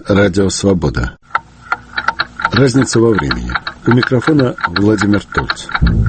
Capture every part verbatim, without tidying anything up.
Радио Свобода. Разница во времени. У микрофона Владимир Тольц.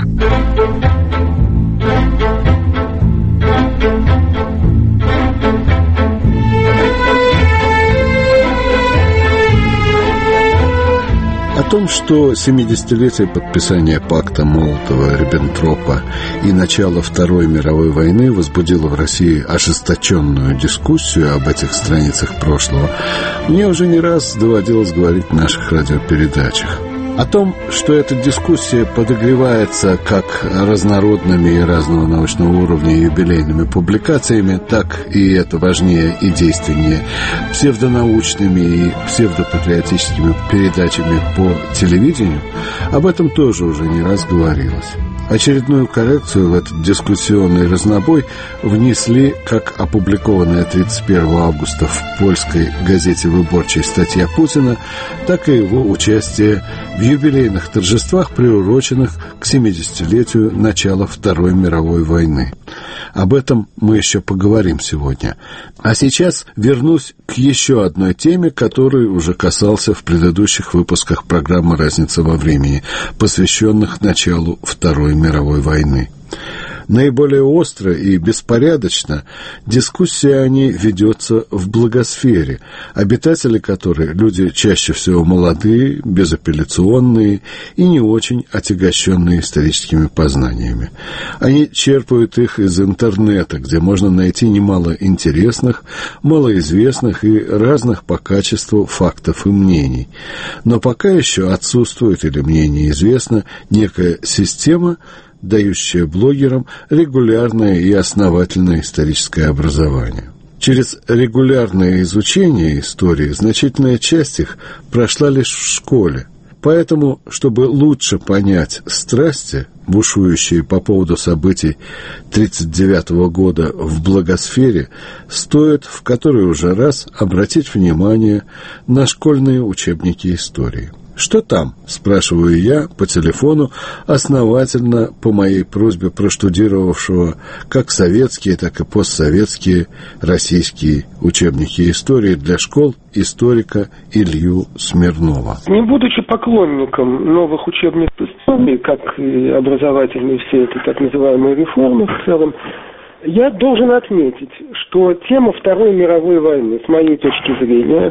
О том, что семидесятилетие подписания пакта Молотова-Риббентропа и начало Второй мировой войны возбудило в России ожесточенную дискуссию об этих страницах прошлого, мне уже не раз доводилось говорить в наших радиопередачах. О том, что эта дискуссия подогревается как разнородными и разного научного уровня юбилейными публикациями, так и, это важнее и действеннее, псевдонаучными и псевдопатриотическими передачами по телевидению, об этом тоже уже не раз говорилось. Очередную коррекцию в этот дискуссионный разнобой внесли как опубликованная тридцать первого августа в польской газете «Выборчей» статья Путина, так и его участие в юбилейных торжествах, приуроченных к семидесятилетию начала Второй мировой войны. Об этом мы еще поговорим сегодня. А сейчас вернусь к еще одной теме, которой уже касался в предыдущих выпусках программы «Разница во времени», посвященных началу Второй мировой войны. Наиболее остро и беспорядочно дискуссия о ней ведется в благосфере, обитатели которой люди чаще всего молодые, безапелляционные и не очень отягощенные историческими познаниями. Они черпают их из интернета, где можно найти немало интересных, малоизвестных и разных по качеству фактов и мнений. Но пока еще отсутствует, или мне неизвестно, некая система, дающая блогерам регулярное и основательное историческое образование. Через регулярное изучение истории значительная часть их прошла лишь в школе. Поэтому, чтобы лучше понять страсти, бушующие по поводу событий тридцать девятого года в благосфере, стоит в который уже раз обратить внимание на школьные учебники истории. «Что там?» – спрашиваю я по телефону, основательно по моей просьбе проштудировавшего как советские, так и постсоветские российские учебники истории для школ историка Илью Смирнова. Не будучи поклонником новых учебников истории, как и образовательные все эти так называемые реформы в целом, я должен отметить, что тема Второй мировой войны, с моей точки зрения,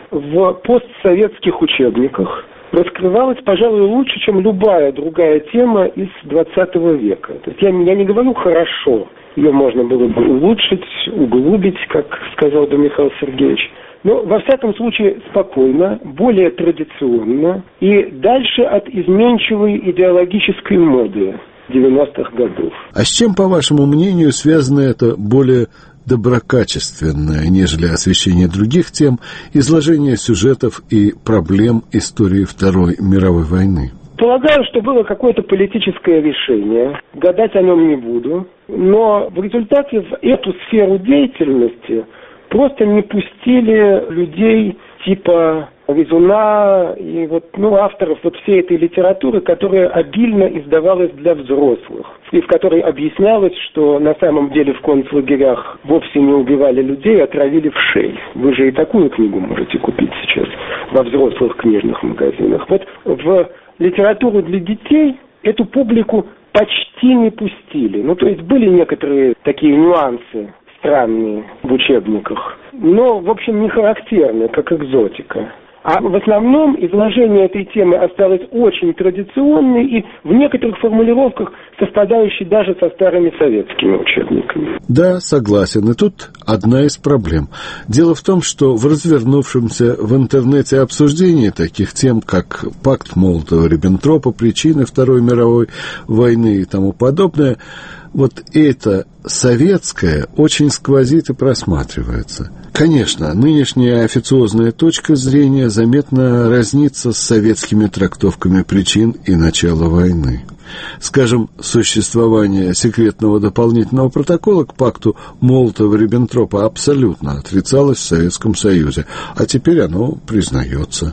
в постсоветских учебниках раскрывалась, пожалуй, лучше, чем любая другая тема из двадцатого века. То есть я, я не говорю «хорошо», ее можно было бы улучшить, углубить, как сказал бы Михаил Сергеевич. Но, во всяком случае, спокойно, более традиционно и дальше от изменчивой идеологической моды девяностых годов. А с чем, по вашему мнению, связано это более доброкачественное, нежели освещение других тем, изложение сюжетов и проблем истории Второй мировой войны? Полагаю, что было какое-то политическое решение, гадать о нем не буду, но в результате в эту сферу деятельности просто не пустили людей типа Резуна и вот, ну, авторов вот всей этой литературы, которая обильно издавалась для взрослых, и в которой объяснялось, что на самом деле в концлагерях вовсе не убивали людей, а травили вшей. Вы же и такую книгу можете купить сейчас во взрослых книжных магазинах. Вот в литературу для детей эту публику почти не пустили. Ну, то есть были некоторые такие нюансы странные в учебниках, но, в общем, не характерны, как экзотика. А в основном изложение этой темы осталось очень традиционной и в некоторых формулировках совпадающей даже со старыми советскими учебниками. Да, согласен. И тут одна из проблем. Дело в том, что в развернувшемся в интернете обсуждении таких тем, как пакт Молотова-Риббентропа, причины Второй мировой войны и тому подобное, вот это советское очень сквозит и просматривается. Конечно, нынешняя официозная точка зрения заметно разнится с советскими трактовками причин и начала войны. Скажем, существование секретного дополнительного протокола к пакту Молотова-Риббентропа абсолютно отрицалось в Советском Союзе, а теперь оно признается.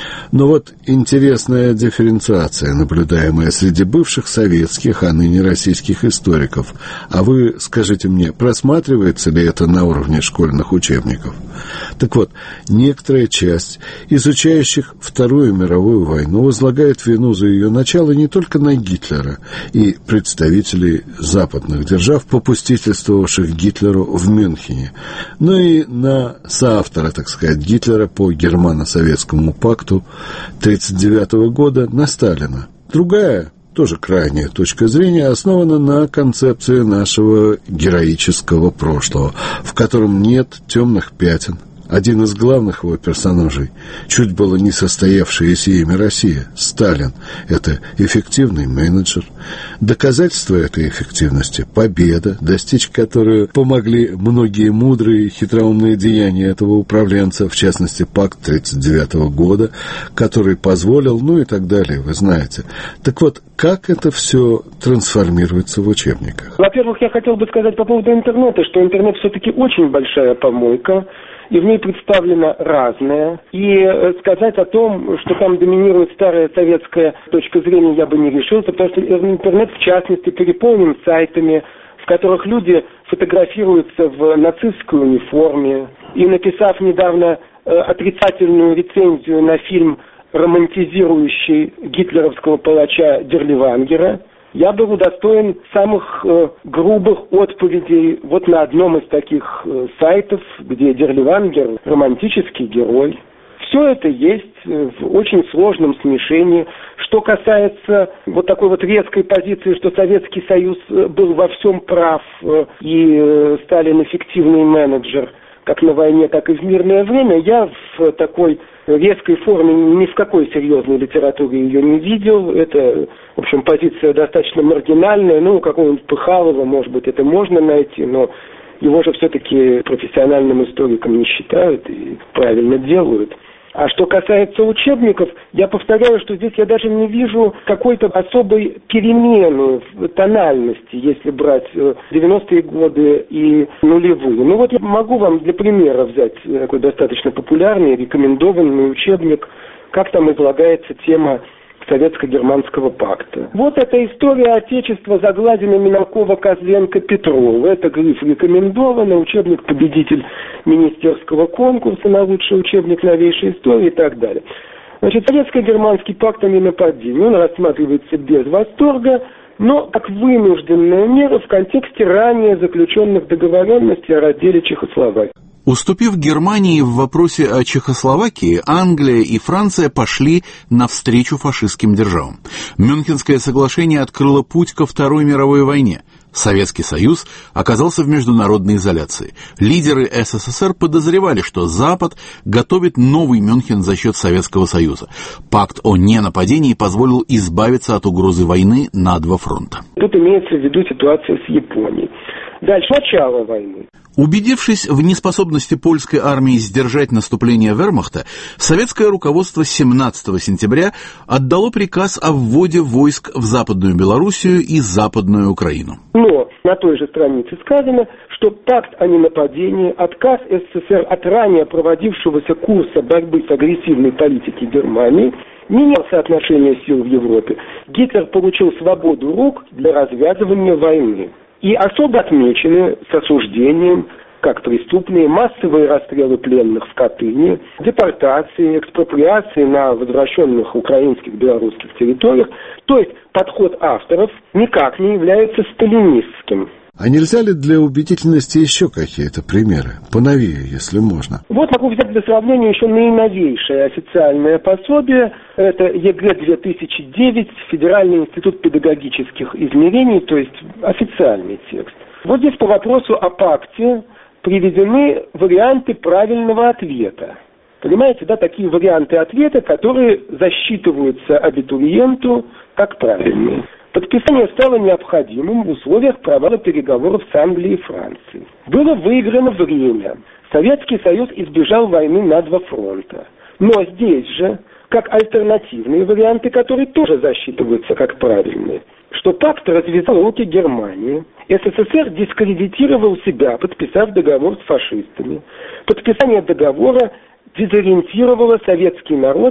Но вот интересная дифференциация, наблюдаемая среди бывших советских, а ныне российских историков. А вы скажите мне, просматривается ли это на уровне школьных учебников? Так вот, некоторая часть изучающих Вторую мировую войну возлагает вину за ее начало не только на Гитлера и представителей западных держав, попустительствовавших Гитлеру в Мюнхене, но и на соавтора, так сказать, Гитлера по германо-советскому пакту тридцать девятого года, на Сталина. Другая, тоже крайняя точка зрения, основана на концепции нашего героического прошлого, в котором нет темных пятен. Один из главных его персонажей, чуть было не состоявшееся имя Россия, Сталин, это эффективный менеджер. Доказательство этой эффективности – победа, достичь которой помогли многие мудрые и хитроумные деяния этого управленца, в частности, пакт тридцать девятого года, который позволил, ну и так далее, вы знаете. Так вот, как это все трансформируется в учебниках? Во-первых, я хотел бы сказать по поводу интернета, что интернет все-таки очень большая помойка, и в ней представлено разное. И сказать о том, что там доминирует старая советская точка зрения, я бы не решился, потому что интернет, в частности, переполнен сайтами, в которых люди фотографируются в нацистской униформе. И написав недавно отрицательную рецензию на фильм, романтизирующий гитлеровского палача Дерливангера, я был удостоен самых э, грубых отповедей вот на одном из таких э, сайтов, где Дерливангер романтический герой. Все это есть в очень сложном смешении. Что касается вот такой вот резкой позиции, что Советский Союз был во всем прав э, и э, Сталин эффективный менеджер, как на войне, так и в мирное время, я в такой резкой форме ни в какой серьезной литературе ее не видел. Это, в общем, позиция достаточно маргинальная. Ну, у какого-нибудь Пыхалова, может быть, это можно найти, но его же все-таки профессиональным историком не считают и правильно делают. А что касается учебников, я повторяю, что здесь я даже не вижу какой-то особой перемены в тональности, если брать девяностые годы и нулевые. Ну вот я могу вам для примера взять такой достаточно популярный, рекомендованный учебник, как там излагается тема Советско-германского пакта. Вот эта история Отечества загладена Минакова, Козленко, Петрова. Это гриф рекомендовано, учебник победитель министерского конкурса на лучший учебник новейшей истории и так далее. Значит, Советско-германский пакт о ненападении, он рассматривается без восторга, но как вынужденная мера в контексте ранее заключенных договоренностей о разделе Чехословакии. Уступив Германии в вопросе о Чехословакии, Англия и Франция пошли навстречу фашистским державам. Мюнхенское соглашение открыло путь ко Второй мировой войне. Советский Союз оказался в международной изоляции. Лидеры СССР подозревали, что Запад готовит новый Мюнхен за счет Советского Союза. Пакт о ненападении позволил избавиться от угрозы войны на два фронта. Тут имеется в виду ситуация с Японией. Дальше начало войны. Убедившись в неспособности польской армии сдержать наступление вермахта, советское руководство семнадцатого сентября отдало приказ о вводе войск в Западную Белоруссию и Западную Украину. Но на той же странице сказано, что пакт о ненападении, отказ СССР от ранее проводившегося курса борьбы с агрессивной политикой Германии, менял соотношение сил в Европе. Гитлер получил свободу рук для развязывания войны. И особо отмечены с осуждением, как преступные, массовые расстрелы пленных в Катыни, депортации, экспроприации на возвращенных украинских, белорусских территориях. То есть подход авторов никак не является сталинистским. А нельзя ли для убедительности еще какие-то примеры? Поновее, если можно. Вот могу взять для сравнения еще наиновейшее официальное пособие. Это ЕГЭ две тысячи девять, Федеральный институт педагогических измерений, то есть официальный текст. Вот здесь по вопросу о пакте приведены варианты правильного ответа. Понимаете, да, такие варианты ответа, которые засчитываются абитуриенту как правильные. Подписание стало необходимым в условиях провала переговоров с Англией и Францией. Было выиграно время. Советский Союз избежал войны на два фронта. Но здесь же, как альтернативные варианты, которые тоже засчитываются как правильные, что пакт развязал руки Германии, СССР дискредитировал себя, подписав договор с фашистами. Подписание договора дезориентировало советский народ, что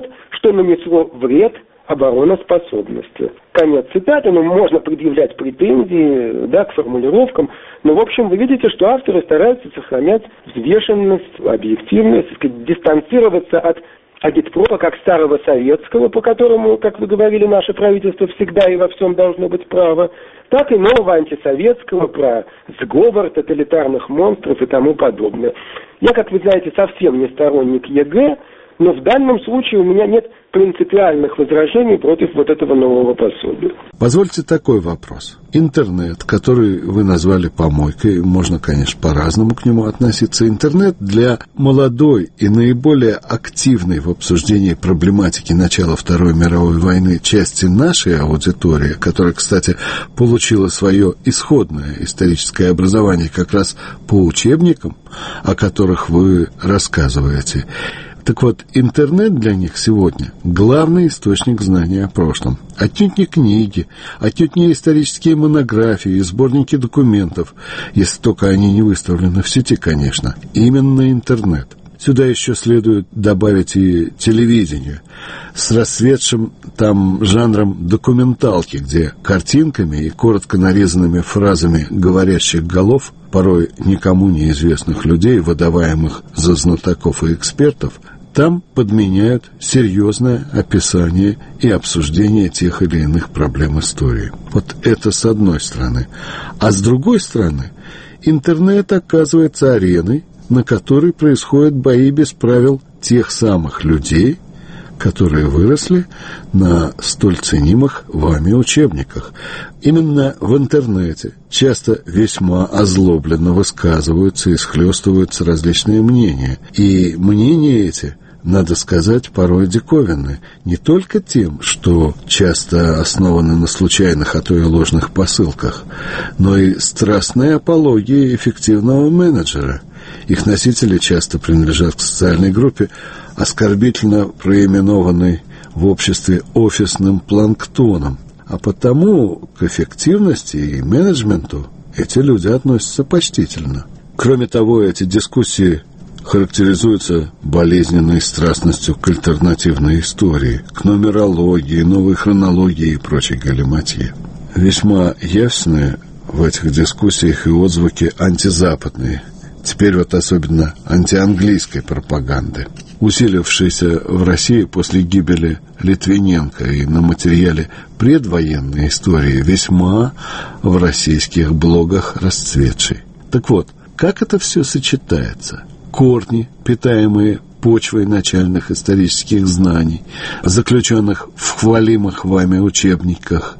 что нанесло вред обороноспособности. Конец цитаты, ну, можно предъявлять претензии, да, к формулировкам, но, в общем, вы видите, что авторы стараются сохранять взвешенность, объективность, так сказать, дистанцироваться от агитпропа как старого советского, по которому, как вы говорили, наше правительство всегда и во всем должно быть право, так и нового антисоветского про сговор тоталитарных монстров и тому подобное. Я, как вы знаете, совсем не сторонник ЕГЭ, но в данном случае у меня нет принципиальных возражений против вот этого нового пособия. Позвольте такой вопрос. Интернет, который вы назвали помойкой, можно, конечно, по-разному к нему относиться. Интернет для молодой и наиболее активной в обсуждении проблематики начала Второй мировой войны части нашей аудитории, которая, кстати, получила свое исходное историческое образование как раз по учебникам, о которых вы рассказываете. Так вот, интернет для них сегодня главный источник знания о прошлом. Отнюдь не книги, отнюдь не исторические монографии, сборники документов, если только они не выставлены в сети, конечно. Именно интернет. Сюда еще следует добавить и телевидение с расцветшим там жанром документалки, где картинками и коротко нарезанными фразами говорящих голов, порой никому неизвестных людей, выдаваемых за знатоков и экспертов, там подменяют серьезное описание и обсуждение тех или иных проблем истории. Вот это с одной стороны. А с другой стороны, интернет оказывается ареной, на которой происходят бои без правил тех самых людей, которые выросли на столь ценимых вами учебниках. Именно в интернете часто весьма озлобленно высказываются и схлестываются различные мнения. И мнения эти, надо сказать, порой диковинны. Не только тем, что часто основаны на случайных, а то и ложных посылках, но и страстной апологией эффективного менеджера. Их носители часто принадлежат к социальной группе, оскорбительно проименованной в обществе офисным планктоном. А потому к эффективности и менеджменту эти люди относятся почтительно. Кроме того, эти дискуссии характеризуются болезненной страстностью к альтернативной истории, к нумерологии, новой хронологии и прочей галиматье. Весьма явственны в этих дискуссиях и отзвуки антизападной, теперь вот особенно антианглийской пропаганды, усилившейся в России после гибели Литвиненко и на материале предвоенной истории, весьма в российских блогах расцветшей. Так вот, как это все сочетается? Корни, питаемые почвой начальных исторических знаний, заключенных в хвалимых вами учебниках,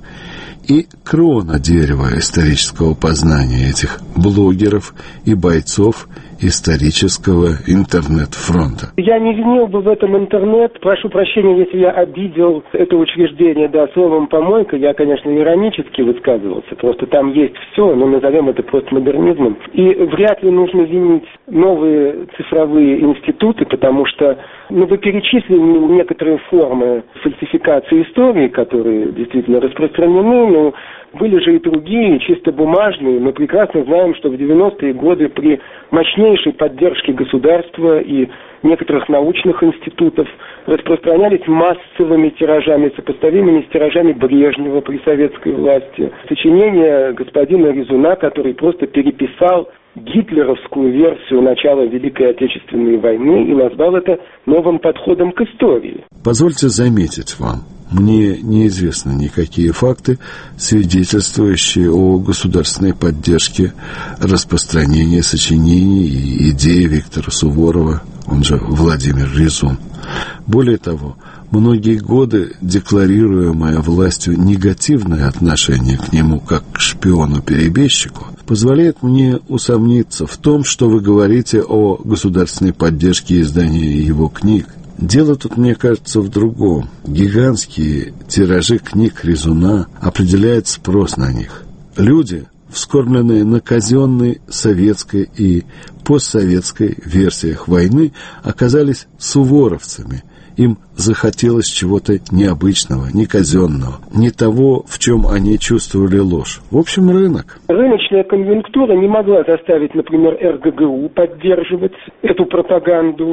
и крона дерева исторического познания этих блогеров и бойцов исторического интернет-фронта. Я не винил бы в этом интернет. Прошу прощения, если я обидел это учреждение, да, словом «помойка». Я, конечно, иронически высказывался. Просто там есть все, но назовем это постмодернизмом. И вряд ли нужно винить новые цифровые институты, потому что, ну, вы перечислили некоторые формы фальсификации истории, которые действительно распространены, но были же и другие, чисто бумажные. Мы прекрасно знаем, что в девяностые годы при мощнейшей поддержке государства и некоторых научных институтов распространялись массовыми тиражами, сопоставимыми с тиражами Брежнева при советской власти. Сочинение господина Резуна, который просто переписал гитлеровскую версию начала Великой Отечественной войны и назвал это новым подходом к истории. Позвольте заметить вам, мне неизвестны никакие факты, свидетельствующие о государственной поддержке распространения сочинений и идей Виктора Суворова, он же Владимир Резун. Более того, многие годы декларируемое властью негативное отношение к нему как к шпиону-перебежчику позволяет мне усомниться в том, что вы говорите о государственной поддержке издания его книг. Дело тут, мне кажется, в другом. Гигантские тиражи книг Резуна определяют спрос на них. Люди, вскормленные на казенной советской и постсоветской версиях войны, оказались суворовцами. Им захотелось чего-то необычного, не казенного, не того, в чем они чувствовали ложь. В общем, рынок. Рыночная конъюнктура не могла заставить, например, эр гэ гэ у поддерживать эту пропаганду.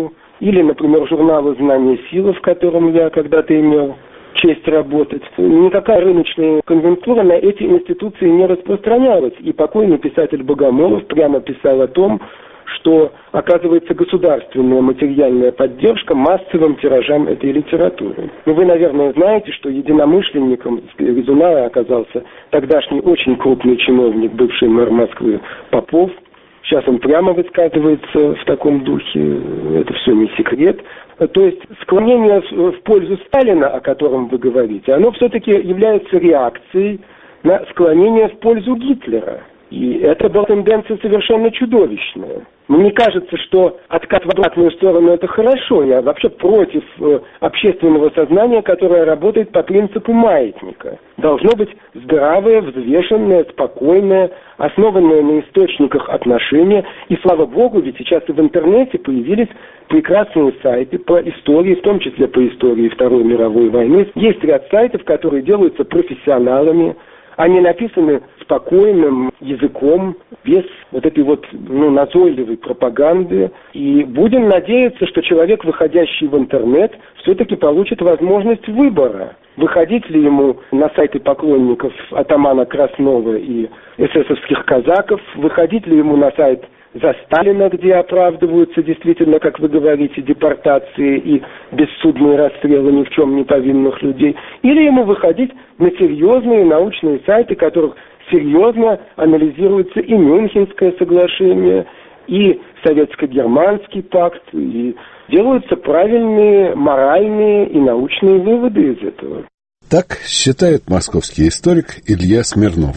или, например, журналы «Знание силы», в котором я когда-то имел честь работать. Никакая рыночная конъюнктура на эти институции не распространялась. И покойный писатель Богомолов прямо писал о том, что оказывается государственная материальная поддержка массовым тиражам этой литературы. Ну, вы, наверное, знаете, что единомышленником Резуна оказался тогдашний очень крупный чиновник, бывший мэр Москвы Попов. Сейчас он прямо высказывается в таком духе, это все не секрет. То есть склонение в пользу Сталина, о котором вы говорите, оно все-таки является реакцией на склонение в пользу Гитлера. И это была тенденция совершенно чудовищная. Мне кажется, что откат в обратную сторону – это хорошо. Я вообще против э, общественного сознания, которое работает по принципу маятника. Должно быть здравое, взвешенное, спокойное, основанное на источниках отношения. И слава богу, ведь сейчас и в интернете появились прекрасные сайты по истории, в том числе по истории Второй мировой войны. Есть ряд сайтов, которые делаются профессионалами. Они написаны спокойным языком, без вот этой вот ну, назойливой пропаганды. И будем надеяться, что человек, выходящий в интернет, все-таки получит возможность выбора. Выходить ли ему на сайты поклонников атамана Краснова и эсэсовских казаков, выходить ли ему на сайт за Сталина, где оправдываются действительно, как вы говорите, депортации и бессудные расстрелы ни в чем не повинных людей, или ему выходить на серьезные научные сайты, в которых серьезно анализируется и Мюнхенское соглашение, и Советско-германский пакт, и делаются правильные моральные и научные выводы из этого. Так считает московский историк Илья Смирнов.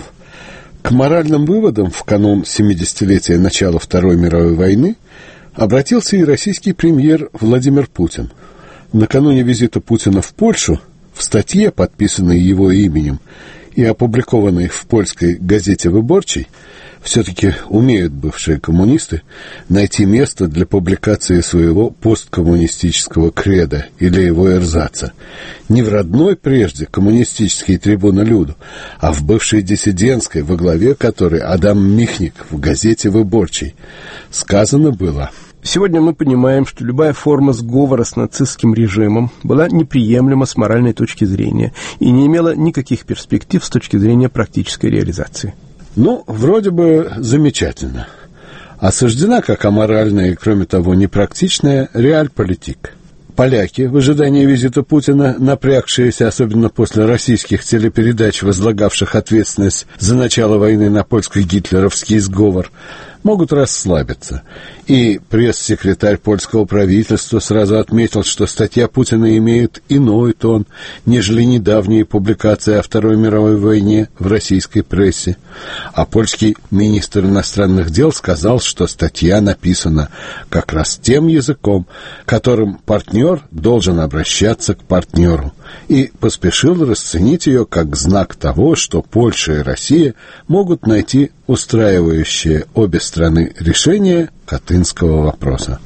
К моральным выводам в канун семидесятилетия начала Второй мировой войны обратился и российский премьер Владимир Путин. Накануне визита Путина в Польшу в статье, подписанной его именем и опубликованной в польской газете «Выборчий», все-таки умеют бывшие коммунисты найти место для публикации своего посткоммунистического кредо или его эрзаца. Не в родной прежде коммунистической трибуна Люду, а в бывшей диссидентской, во главе которой Адам Михник в газете «Выборчий». Сказано было: сегодня мы понимаем, что любая форма сговора с нацистским режимом была неприемлема с моральной точки зрения и не имела никаких перспектив с точки зрения практической реализации. Ну, вроде бы замечательно. Осуждена как аморальная и, кроме того, непрактичная реальполитик. Поляки, в ожидании визита Путина, напрягшиеся, особенно после российских телепередач, возлагавших ответственность за начало войны на польско-гитлеровский сговор, могут расслабиться. И пресс-секретарь польского правительства сразу отметил, что статья Путина имеет иной тон, нежели недавние публикации о Второй мировой войне в российской прессе. А польский министр иностранных дел сказал, что статья написана как раз тем языком, которым партнер должен обращаться к партнеру, и поспешил расценить ее как знак того, что Польша и Россия могут найти устраивающее обе страны решение катынского вопроса.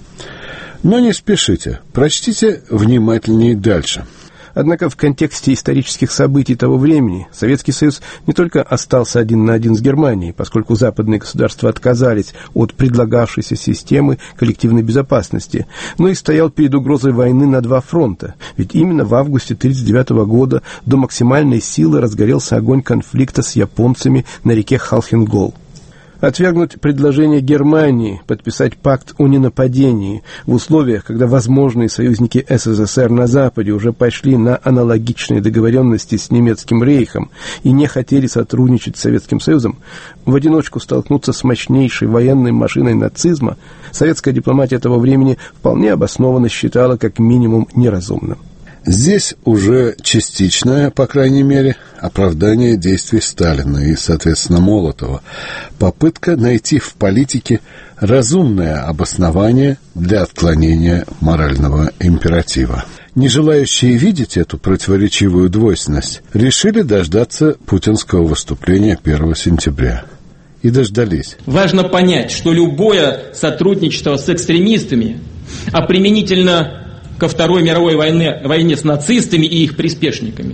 Но не спешите, прочтите внимательнее дальше. Однако в контексте исторических событий того времени Советский Союз не только остался один на один с Германией, поскольку западные государства отказались от предлагавшейся системы коллективной безопасности, но и стоял перед угрозой войны на два фронта. Ведь именно в августе тысяча девятьсот тридцать девятого года до максимальной силы разгорелся огонь конфликта с японцами на реке Халхингол. Отвергнуть предложение Германии подписать пакт о ненападении в условиях, когда возможные союзники СССР на Западе уже пошли на аналогичные договоренности с немецким рейхом и не хотели сотрудничать с Советским Союзом, в одиночку столкнуться с мощнейшей военной машиной нацизма, советская дипломатия того времени вполне обоснованно считала как минимум неразумным. Здесь уже частичное, по крайней мере, оправдание действий Сталина и, соответственно, Молотова. Попытка найти в политике разумное обоснование для отклонения морального императива. Не желающие видеть эту противоречивую двойственность решили дождаться путинского выступления первого сентября. И дождались. Важно понять, что любое сотрудничество с экстремистами, а применительно ко Второй мировой войне, войне с нацистами и их приспешниками,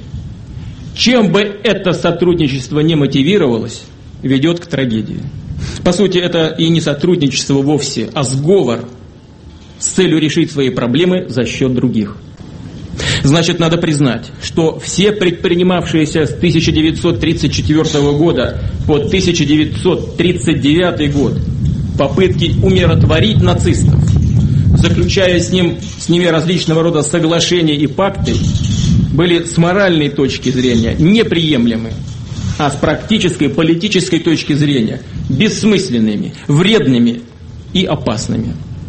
чем бы это сотрудничество не мотивировалось, ведет к трагедии. По сути, это и не сотрудничество вовсе, а сговор с целью решить свои проблемы за счет других. Значит, надо признать, что все предпринимавшиеся с тысяча девятьсот тридцать четвёртого года по тысяча девятьсот тридцать девятый год попытки умиротворить нацистов, заключая с, ним, с ними различного рода соглашения и пакты, были с моральной точки зрения неприемлемы, а с практической политической точки зрения бессмысленными, вредными и опасными.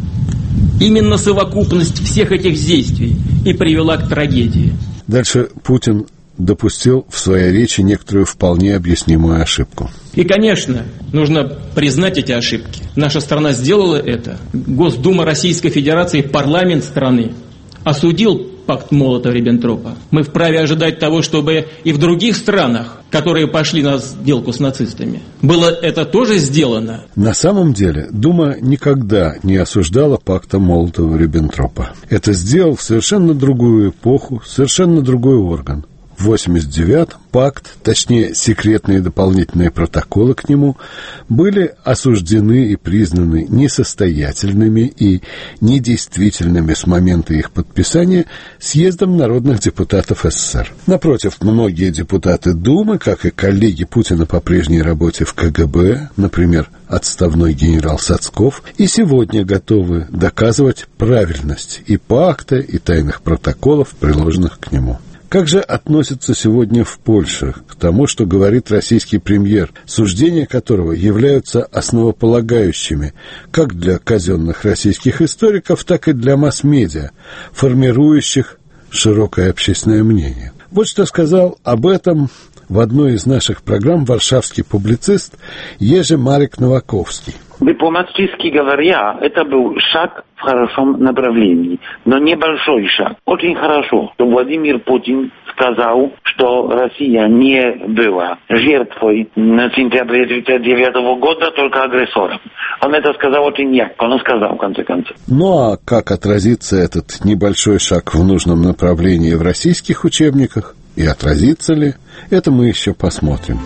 Именно совокупность всех этих действий и привела к трагедии. Дальше Путин допустил в своей речи некоторую вполне объяснимую ошибку. И, конечно, нужно признать эти ошибки. Наша страна сделала это. Госдума Российской Федерации, парламент страны осудил пакт Молотова-Риббентропа. Мы вправе ожидать того, чтобы и в других странах, которые пошли на сделку с нацистами, было это тоже сделано. На самом деле Дума никогда не осуждала пакта Молотова-Риббентропа. Это сделал в совершенно другую эпоху, совершенно другой орган. В восемьдесят девятом пакт, точнее секретные дополнительные протоколы к нему, были осуждены и признаны несостоятельными и недействительными с момента их подписания съездом народных депутатов СССР. Напротив, многие депутаты Думы, как и коллеги Путина по прежней работе в КГБ, например, отставной генерал Сацков, и сегодня готовы доказывать правильность и пакта, и тайных протоколов, приложенных к нему. Как же относятся сегодня в Польше к тому, что говорит российский премьер, суждения которого являются основополагающими как для казенных российских историков, так и для масс-медиа, формирующих широкое общественное мнение? Вот что сказал об этом в одной из наших программ варшавский публицист Ежи Марек Новаковский. Дипломатически говоря, это был шаг в хорошем направлении, но небольшой шаг. Очень хорошо, что Владимир Путин сказал, что Россия не была жертвой на сентябре тридцать девятого года, только агрессором. Он это сказал очень мягко, он сказал в конце концов. Ну а как отразится этот небольшой шаг в нужном направлении в российских учебниках? И отразится ли? Это мы еще посмотрим.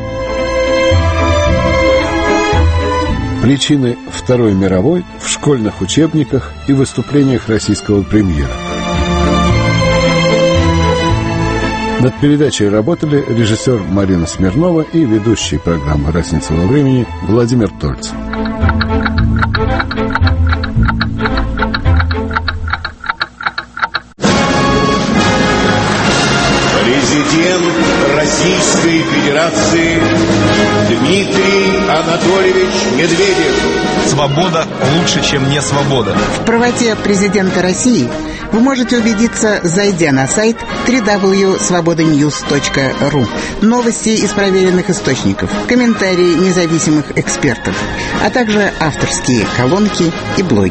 Причины Второй мировой в школьных учебниках и выступлениях российского премьера. Над передачей работали режиссер Марина Смирнова и ведущий программы «Разница во времени» Владимир Тольц. Президент Российской Федерации Дмитрий Анатольевич Медведев. Свобода лучше, чем не свобода. В правоте президента России вы можете убедиться, зайдя на сайт дабл ю дабл ю дабл ю точка свобода ньюс точка ру. Новости из проверенных источников, комментарии независимых экспертов, а также авторские колонки и блоги.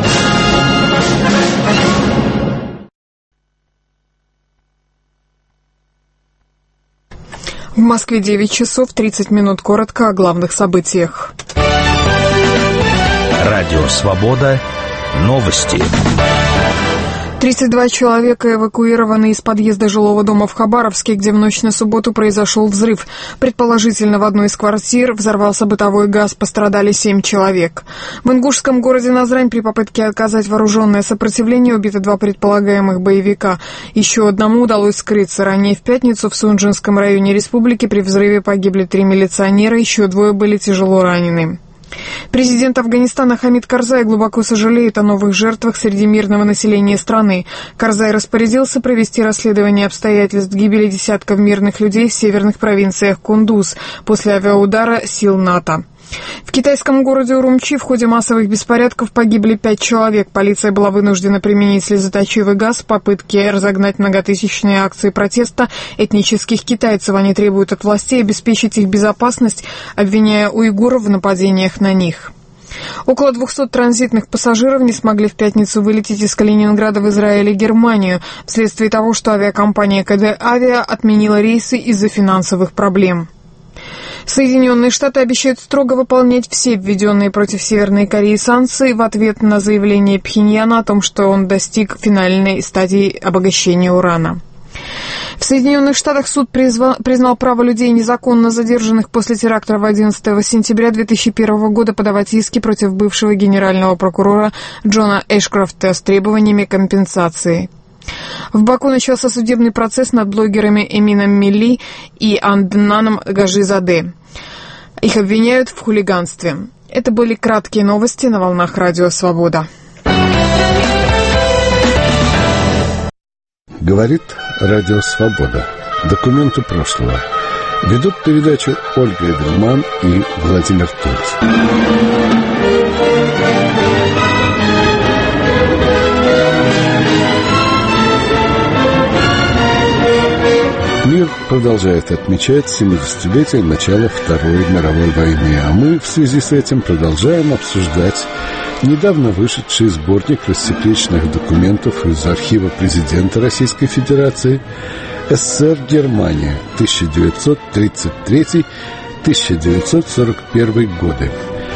В Москве девять часов тридцать минут. Коротко о главных событиях. Радио «Свобода». Новости. тридцать два человека эвакуированы из подъезда жилого дома в Хабаровске, где в ночь на субботу произошел взрыв. Предположительно, в одной из квартир взорвался бытовой газ, пострадали семь человек. В ингушском городе Назрань при попытке оказать вооруженное сопротивление убиты два предполагаемых боевика. Еще одному удалось скрыться. Ранее в пятницу в Сунжинском районе республики при взрыве погибли три милиционера, еще двое были тяжело ранены. Президент Афганистана Хамид Карзай глубоко сожалеет о новых жертвах среди мирного населения страны. Карзай распорядился провести расследование обстоятельств гибели десятков мирных людей в северных провинциях Кундуз после авиаудара сил НАТО. В китайском городе Урумчи в ходе массовых беспорядков погибли пять человек. Полиция была вынуждена применить слезоточивый газ в попытке разогнать многотысячные акции протеста этнических китайцев. Они требуют от властей обеспечить их безопасность, обвиняя уйгуров в нападениях на них. Около двухсот транзитных пассажиров не смогли в пятницу вылететь из Калининграда в Израиль и Германию вследствие того, что авиакомпания КД «Авиа» отменила рейсы из-за финансовых проблем. Соединенные Штаты обещают строго выполнять все введенные против Северной Кореи санкции в ответ на заявление Пхеньяна о том, что он достиг финальной стадии обогащения урана. В В Соединенных Штатах суд призвал, признал право людей, незаконно задержанных после теракта одиннадцатого сентября две тысячи первого года, подавать иски против бывшего генерального прокурора Джона Эшкрофта с требованиями компенсации. В Баку начался судебный процесс над блогерами Эмином Милли и Аднаном Гажизаде. Их обвиняют в хулиганстве. Это были краткие новости на волнах Радио Свобода. Говорит Радио Свобода. Документы прошлого. Ведут передачу Ольга Эдельман и Владимир Тульц. Мир продолжает отмечать семидесятилетие начала Второй мировой войны, а мы в связи с этим продолжаем обсуждать недавно вышедший сборник рассекреченных документов из архива президента Российской Федерации СССР Германия тысяча девятьсот тридцать третий — тысяча девятьсот сорок первый годы.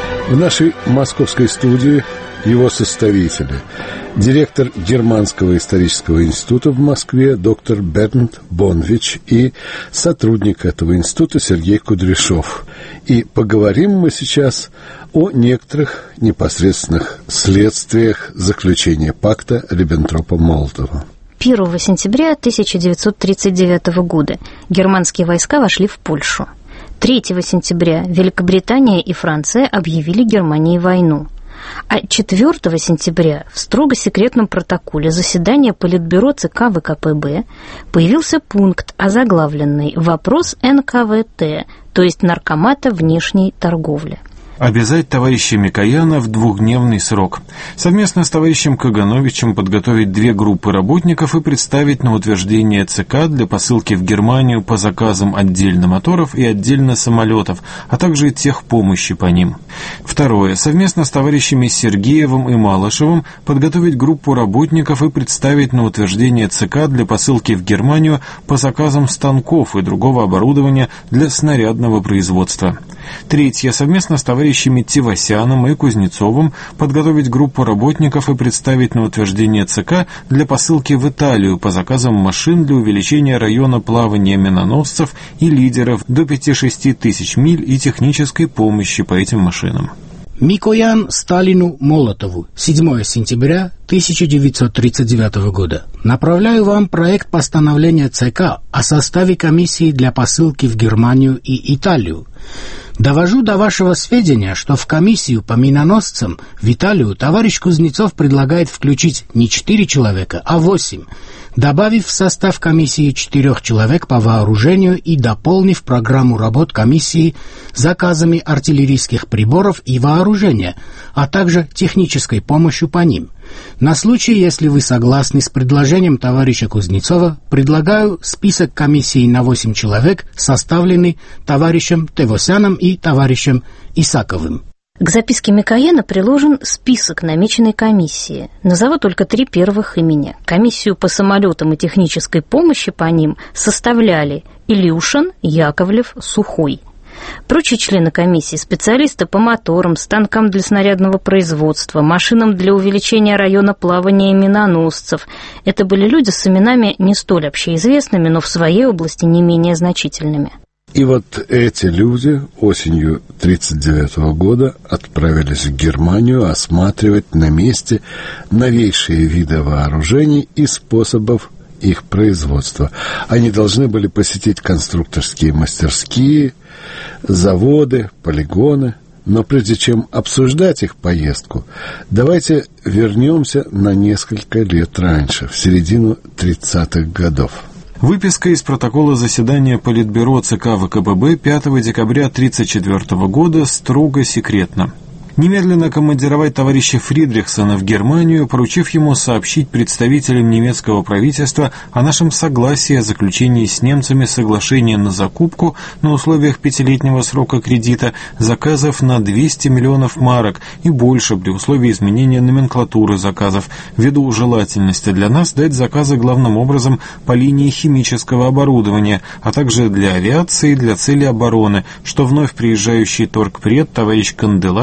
В нашей московской студии его составители: директор Германского исторического института в Москве доктор Бернт Бонвич и сотрудник этого института Сергей Кудряшов. И поговорим мы сейчас о некоторых непосредственных следствиях заключения пакта Риббентропа-Молотова. первого сентября тысяча девятьсот тридцать девятого года германские войска вошли в Польшу. третьего сентября Великобритания и Франция объявили Германии войну. А четвёртого сентября в строго секретном протоколе заседания Политбюро ЦК ВКПБ появился пункт, озаглавленный «Вопрос эн ка вэ тэ», то есть Наркомата внешней торговли. Обязать товарища Микояна в двухдневный срок. Совместно с товарищем Кагановичем подготовить две группы работников и представить на утверждение ЦК для посылки в Германию по заказам отдельно моторов и отдельно самолетов, а также техпомощи по ним. Второе. Совместно с товарищами Сергеевым и Малышевым подготовить группу работников и представить на утверждение ЦК для посылки в Германию по заказам станков и другого оборудования для снарядного производства. Третье. Совместно с товарищами Тевасяном и Кузнецовым подготовить группу работников и представить на утверждение ЦК для посылки в Италию по заказам машин для увеличения района плавания миноносцев и лидеров до пяти-шести тысяч миль и технической помощи по этим машинам. Микоян Сталину Молотову, седьмого сентября тысяча девятьсот тридцать девятого года. Направляю вам проект постановления ЦК о составе комиссии для посылки в Германию и Италию. Довожу до вашего сведения, что в комиссию по миноносцам в Италию товарищ Кузнецов предлагает включить не четыре человека, а восемь, добавив в состав комиссии четырех человек по вооружению и дополнив программу работ комиссии заказами артиллерийских приборов и вооружения, а также технической помощью по ним. На случай, если вы согласны с предложением товарища Кузнецова, предлагаю список комиссии на восемь человек, составленный товарищем Тевосяном и товарищем Исаковым. К записке Микояна приложен список намеченной комиссии. Назову только три первых имени. Комиссию по самолетам и технической помощи по ним составляли Илюшин, Яковлев, Сухой. Прочие члены комиссии – специалисты по моторам, станкам для снарядного производства, машинам для увеличения района плавания миноносцев. Это были люди с именами не столь общеизвестными, но в своей области не менее значительными. И вот эти люди осенью тысяча девятьсот тридцать девятого года отправились в Германию осматривать на месте новейшие виды вооружений и способов их производства. Они должны были посетить конструкторские мастерские, заводы, полигоны. Но прежде чем обсуждать их поездку, давайте вернемся на несколько лет раньше, в середину тридцатых годов. Выписка из протокола заседания Политбюро ЦК ВКПБ пятого декабря тысяча девятьсот тридцать четвёртого года строго секретно. Немедленно командировать товарища Фридрихсона в Германию, поручив ему сообщить представителям немецкого правительства о нашем согласии о заключении с немцами соглашения на закупку на условиях пятилетнего срока кредита заказов на двести миллионов марок и больше при условии изменения номенклатуры заказов, ввиду желательности для нас дать заказы главным образом по линии химического оборудования, а также для авиации и для цели обороны, что вновь приезжающий торгпред товарищ Канделаки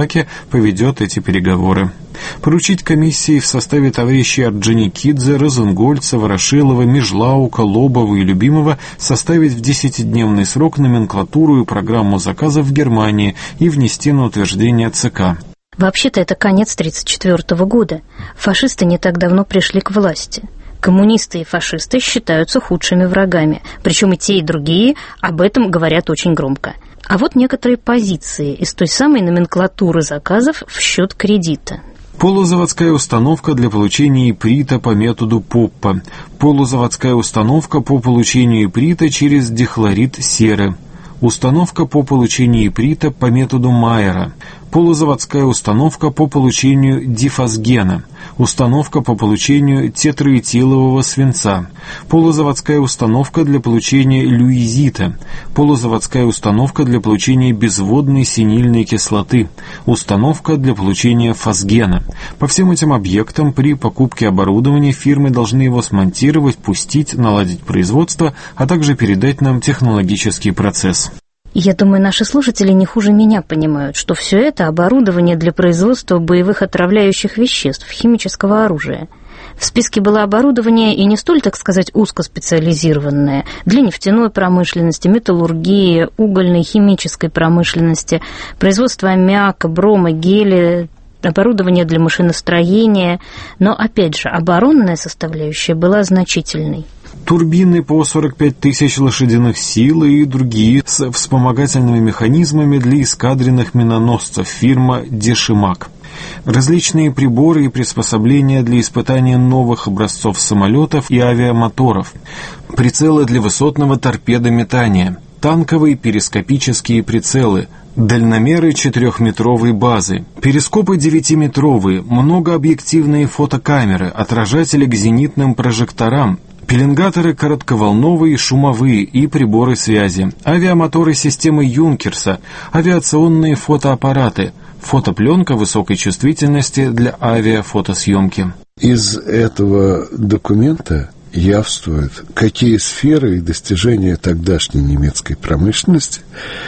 поведет эти переговоры. Поручить комиссии в составе товарищей Орджоникидзе, Розенгольца, Ворошилова, Межлаука, Лобова и Любимова составить в десятидневный срок номенклатуру и программу заказов в Германии и внести на утверждение ЦК. Вообще-то это конец тридцать четвёртого года. Фашисты не так давно пришли к власти. Коммунисты и фашисты считаются худшими врагами. Причем и те, и другие об этом говорят очень громко. А вот некоторые позиции из той самой номенклатуры заказов в счет кредита. Полузаводская установка для получения иприта по методу Поппа. Полузаводская установка по получению иприта через дихлорид серы. Установка по получению иприта по методу Майера. Полузаводская установка по получению дифосгена. Установка по получению тетраэтилового свинца. Полузаводская установка для получения люизита. Полузаводская установка для получения безводной синильной кислоты. Установка для получения фосгена. По всем этим объектам при покупке оборудования фирмы должны его смонтировать, пустить, наладить производство, а также передать нам технологический процесс. Я думаю, наши слушатели не хуже меня понимают, что все это оборудование для производства боевых отравляющих веществ, химического оружия. В списке было оборудование и не столь, так сказать, узкоспециализированное для нефтяной промышленности, металлургии, угольной, химической промышленности, производства аммиака, брома, геля, оборудование для машиностроения. Но, опять же, оборонная составляющая была значительной. Турбины по сорок пять тысяч лошадиных сил и другие с вспомогательными механизмами для эскадренных миноносцев фирма «Дешимак». Различные приборы и приспособления для испытания новых образцов самолетов и авиамоторов. Прицелы для высотного торпедометания. Танковые перископические прицелы. Дальномеры четырехметровой базы, перископы девятиметровые, многообъективные фотокамеры, отражатели к зенитным прожекторам, пеленгаторы коротковолновые и шумовые и приборы связи, авиамоторы системы Юнкерса, авиационные фотоаппараты, фотопленка высокой чувствительности для авиафотосъемки. Из этого документа явствует, какие сферы и достижения тогдашней немецкой промышленности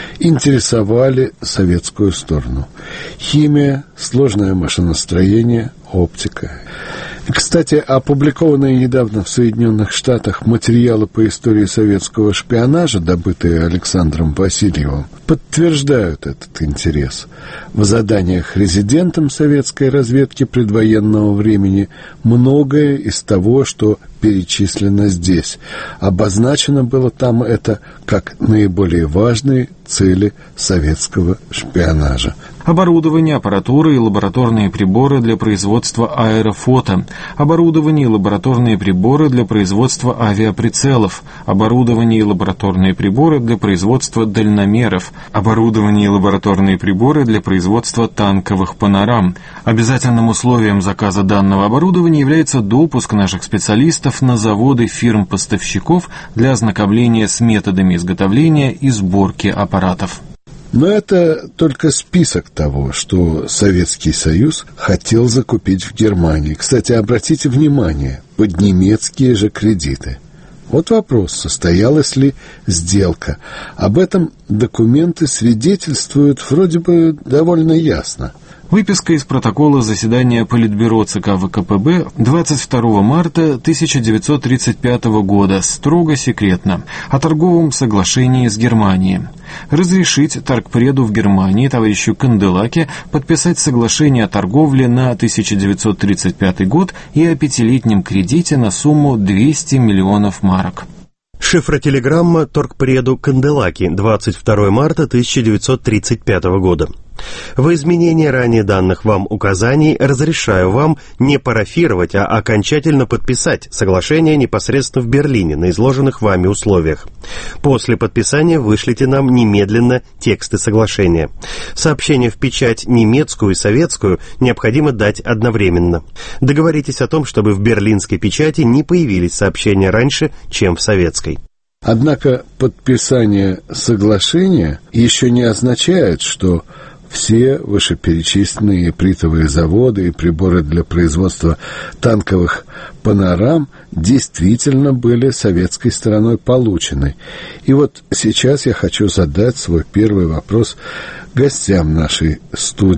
интересовали советскую сторону. Химия, сложное машиностроение, оптика. Кстати, опубликованные недавно в Соединенных Штатах материалы по истории советского шпионажа, добытые Александром Васильевым, подтверждают этот интерес. В заданиях резидентам советской разведки предвоенного времени многое из того, что перечислено здесь, обозначено было там это как наиболее важные цели советского шпионажа. Оборудование, аппаратура и лабораторные приборы для производства аэрофото, оборудование и лабораторные приборы для производства авиаприцелов, оборудование и лабораторные приборы для производства дальномеров, оборудование и лабораторные приборы для производства танковых панорам. Обязательным условием заказа данного оборудования является допуск наших специалистов на заводы фирм-поставщиков для ознакомления с методами изготовления и сборки аппаратов. Но это только список того, что Советский Союз хотел закупить в Германии. Кстати, обратите внимание, под немецкие же кредиты. Вот вопрос, состоялась ли сделка. Об этом документы свидетельствуют вроде бы довольно ясно. Выписка из протокола заседания Политбюро ЦК ВКПБ двадцать второго марта тысяча девятьсот тридцать пятого года, строго секретно, о торговом соглашении с Германией. Разрешить торгпреду в Германии товарищу Канделаке подписать соглашение о торговле на тысяча девятьсот тридцать пятый год и о пятилетнем кредите на сумму двести миллионов марок. Шифротелеграмма торгпреду Канделаки, двадцать второго марта тысяча девятьсот тридцать пятого года. Во изменение ранее данных вам указаний разрешаю вам не парафировать, а окончательно подписать соглашение непосредственно в Берлине на изложенных вами условиях. После подписания вышлите нам немедленно тексты соглашения. Сообщение в печать немецкую и советскую необходимо дать одновременно. Договоритесь о том, чтобы в берлинской печати не появились сообщения раньше, чем в советской. Однако подписание соглашения еще не означает, что все вышеперечисленные ипритовые заводы и приборы для производства танковых панорам действительно были советской стороной получены. И вот сейчас я хочу задать свой первый вопрос гостям нашей студии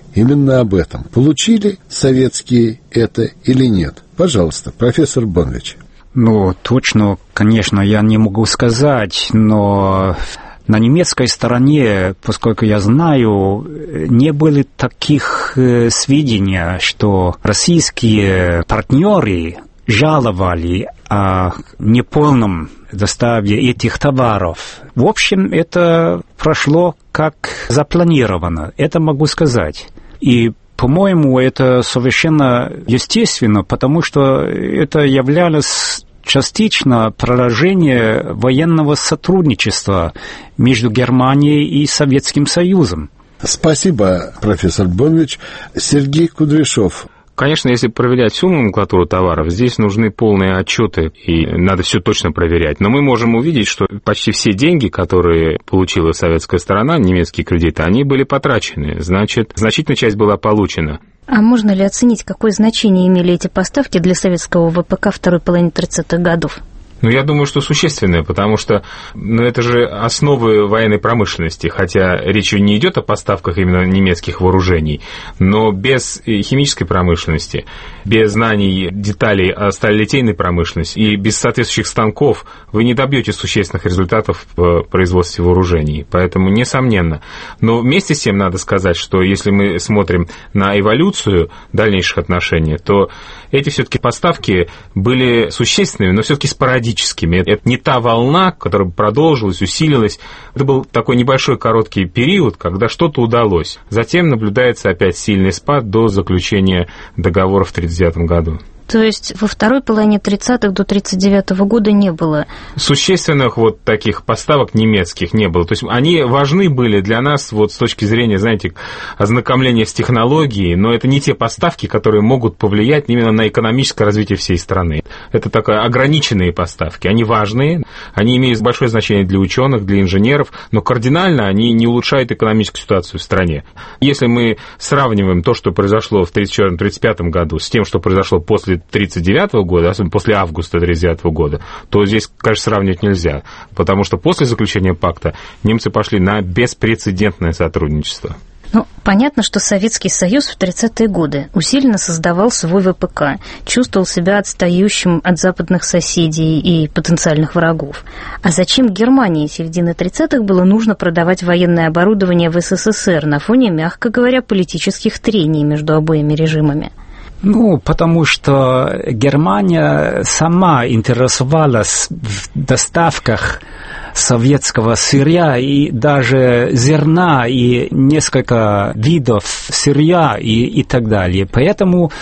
именно об этом. Получили советские это или нет? Пожалуйста, профессор Бонович. Ну, точно, конечно, я не могу сказать, но на немецкой стороне, поскольку я знаю, не было таких сведений, что российские партнеры жаловали о неполном доставке этих товаров. В общем, это прошло как запланировано, это могу сказать. И, по-моему, это совершенно естественно, потому что это являлось частично продолжение военного сотрудничества между Германией и Советским Союзом. Спасибо, профессор Бонович. Сергей Кудряшов. Конечно, если проверять всю номенклатуру товаров, здесь нужны полные отчеты, и надо все точно проверять. Но мы можем увидеть, что почти все деньги, которые получила советская сторона, немецкие кредиты, они были потрачены. Значит, значительная часть была получена. А можно ли оценить, какое значение имели эти поставки для советского ВПК второй половины тридцатых годов? Ну, я думаю, что существенное, потому что ну, это же основы военной промышленности, хотя речь не идет о поставках именно немецких вооружений, но без химической промышленности, без знаний деталей о сталелитейной промышленности и без соответствующих станков вы не добьетесь существенных результатов в производстве вооружений, поэтому несомненно. Но вместе с тем надо сказать, что если мы смотрим на эволюцию дальнейших отношений, то эти все-таки поставки были существенными, но все-таки спорадическими. Это не та волна, которая продолжилась, усилилась. Это был такой небольшой короткий период, когда что-то удалось. Затем наблюдается опять сильный спад до заключения договора в тридцать девятом году. То есть во второй половине тридцатых до тридцать девятого года не было? Существенных вот таких поставок немецких не было. То есть они важны были для нас вот с точки зрения, знаете, ознакомления с технологией, но это не те поставки, которые могут повлиять именно на экономическое развитие всей страны. Это такие ограниченные поставки. Они важные, они имеют большое значение для ученых, для инженеров, но кардинально они не улучшают экономическую ситуацию в стране. Если мы сравниваем то, что произошло в тридцать четвёртом — тридцать пятом году, с тем, что произошло после тридцать девятого года, особенно после августа тридцать девятого года, то здесь, конечно, сравнивать нельзя, потому что после заключения пакта немцы пошли на беспрецедентное сотрудничество. Ну, понятно, что Советский Союз в тридцатые годы усиленно создавал свой ВПК, чувствовал себя отстающим от западных соседей и потенциальных врагов. А зачем Германии середины тридцатых было нужно продавать военное оборудование в СССР на фоне, мягко говоря, политических трений между обоими режимами? Ну, потому что Германия сама интересовалась в доставках советского сырья и даже зерна и несколько видов сырья и, и так далее. Поэтому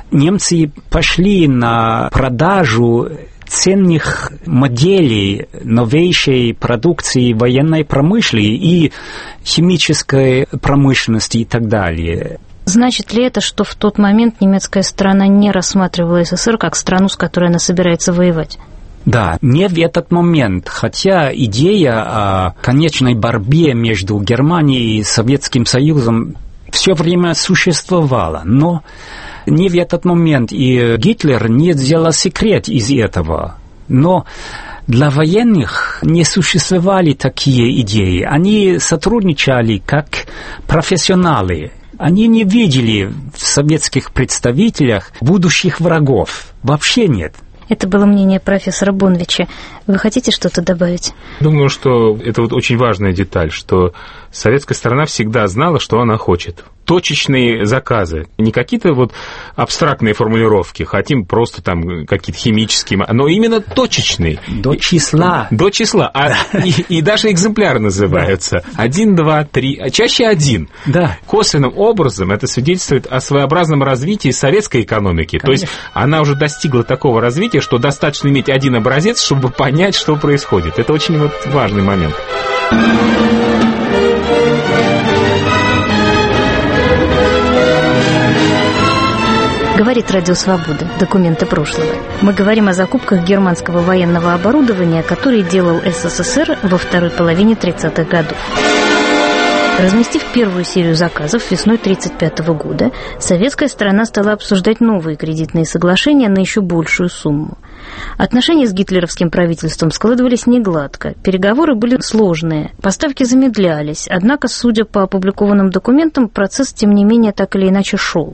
немцы пошли на продажу ценных моделей новейшей продукции военной промышленности и химической промышленности и так далее. Значит ли это, что в тот момент немецкая сторона не рассматривала СССР как страну, с которой она собирается воевать? Да, не в этот момент, хотя идея о конечной борьбе между Германией и Советским Союзом все время существовала, но не в этот момент, и Гитлер не сделал секрет из этого. Но для военных не существовали такие идеи, они сотрудничали как профессионалы. Они не видели в советских представителях будущих врагов. Вообще нет. Это было мнение профессора Боновича. Вы хотите что-то добавить? Думаю, что это вот очень важная деталь, что советская сторона всегда знала, что она хочет. Точечные заказы, не какие-то вот абстрактные формулировки, хотим просто там какие-то химические, но именно точечные. До числа. До числа. А, и, и даже экземпляры называются. Один, два, три, а чаще один. Да. Косвенным образом это свидетельствует о своеобразном развитии советской экономики. Конечно. То есть она уже достигла такого развития, что достаточно иметь один образец, чтобы понять, что происходит. Это очень вот важный момент. Говорит Радио Свобода. Документы прошлого. Мы говорим о закупках германского военного оборудования, которое делал СССР во второй половине тридцатых годов. Разместив первую серию заказов весной тысяча девятьсот тридцать пятого года, советская сторона стала обсуждать новые кредитные соглашения на еще большую сумму. Отношения с гитлеровским правительством складывались негладко, переговоры были сложные, поставки замедлялись, однако, судя по опубликованным документам, процесс, тем не менее, так или иначе шел.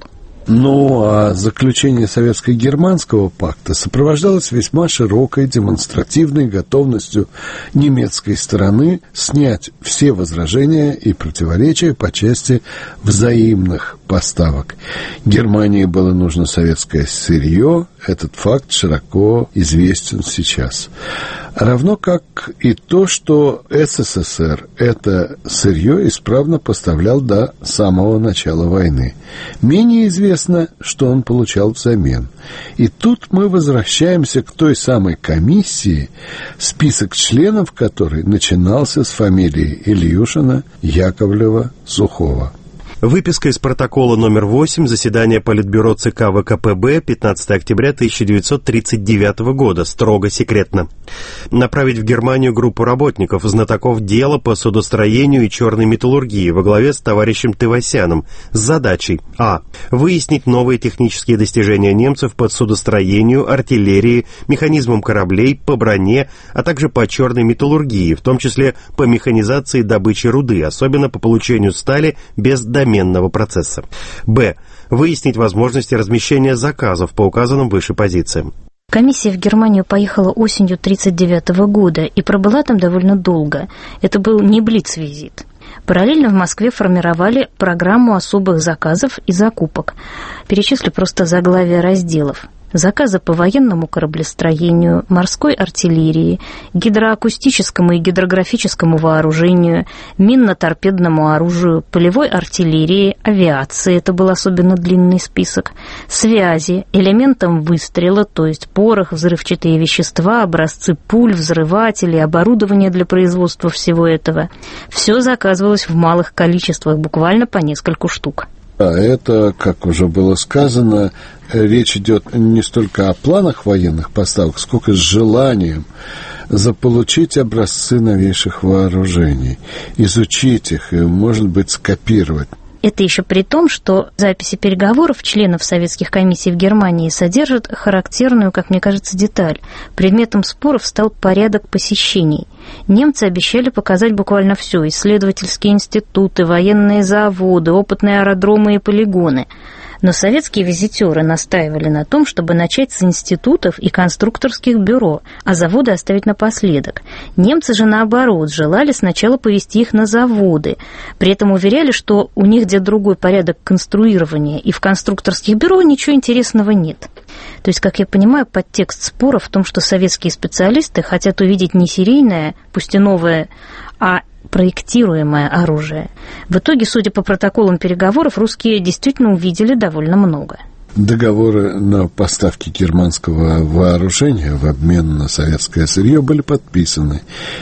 Ну, а заключение Советско-германского пакта сопровождалось весьма широкой демонстративной готовностью немецкой стороны снять все возражения и противоречия по части взаимных поставок. Германии было нужно советское сырье, этот факт широко известен сейчас. Равно как и то, что СССР это сырье исправно поставлял до самого начала войны. Менее известно, что он получал взамен. И тут мы возвращаемся к той самой комиссии, список членов которой начинался с фамилии Ильюшина, Яковлева, Сухого. Выписка из протокола номер восемь заседания Политбюро ЦК ВКПБ пятнадцатого октября тысяча девятьсот тридцать девятого года, строго секретно. Направить в Германию группу работников, знатоков дела по судостроению и черной металлургии во главе с товарищем Тывасяном с задачей а. Выяснить новые технические достижения немцев по судостроению, артиллерии, механизмам кораблей, по броне, а также по черной металлургии, в том числе по механизации добычи руды, особенно по получению стали без доменного процесса. Б. Выяснить возможности размещения заказов по указанным выше позициям. Комиссия в Германию поехала осенью тысяча девятьсот тридцать девятого года и пробыла там довольно долго. Это был не блиц-визит. Параллельно в Москве формировали программу особых заказов и закупок. Перечислю просто заглавия разделов. Заказы по военному кораблестроению, морской артиллерии, гидроакустическому и гидрографическому вооружению, минно-торпедному оружию, полевой артиллерии, авиации, это был особенно длинный список, связи, элементам выстрела, то есть порох, взрывчатые вещества, образцы пуль, взрыватели, оборудование для производства всего этого. Все заказывалось в малых количествах, буквально по нескольку штук. А это, как уже было сказано, речь идет не столько о планах военных поставок, сколько с желанием заполучить образцы новейших вооружений, изучить их и, может быть, скопировать. Это еще при том, что записи переговоров членов советских комиссий в Германии содержат характерную, как мне кажется, деталь. Предметом споров стал порядок посещений. Немцы обещали показать буквально все: исследовательские институты, военные заводы, опытные аэродромы и полигоны. Но советские визитеры настаивали на том, чтобы начать с институтов и конструкторских бюро, а заводы оставить напоследок. Немцы же, наоборот, желали сначала повести их на заводы. При этом уверяли, что у них где другой порядок конструирования, и в конструкторских бюро ничего интересного нет. То есть, как я понимаю, подтекст спора в том, что советские специалисты хотят увидеть не серийное, пусть и новое, а проектируемое оружие. В итоге, судя по протоколам переговоров, русские действительно увидели довольно много. Договоры на поставки германского вооружения в обмен на советское сырье были подписаны,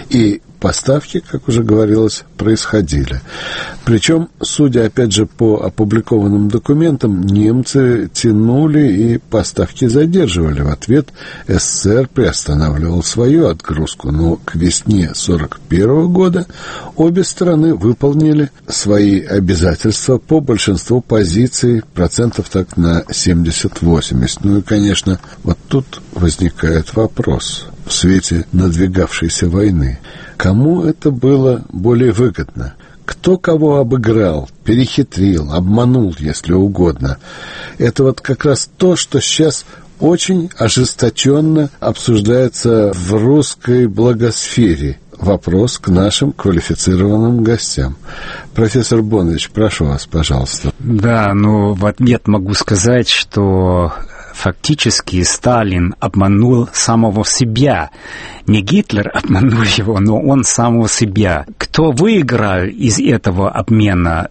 и поставки, как уже говорилось, происходили. Причем, судя опять же по опубликованным документам, немцы тянули и поставки задерживали. В ответ СССР приостанавливал свою отгрузку, но к весне сорок первого года обе стороны выполнили свои обязательства по большинству позиций, процентов так на семьдесят-восемьдесят. Ну и, конечно, вот тут возникает вопрос в свете надвигавшейся войны. Кому это было более выгодно? Кто кого обыграл, перехитрил, обманул, если угодно? Это вот как раз то, что сейчас очень ожесточенно обсуждается в русской благосфере. Вопрос к нашим квалифицированным гостям. Профессор Бонович, прошу вас, пожалуйста. Да, ну в ответ могу сказать, что фактически Сталин обманул самого себя. Не Гитлер обманул его, но он самого себя. Кто выиграл из этого обмена?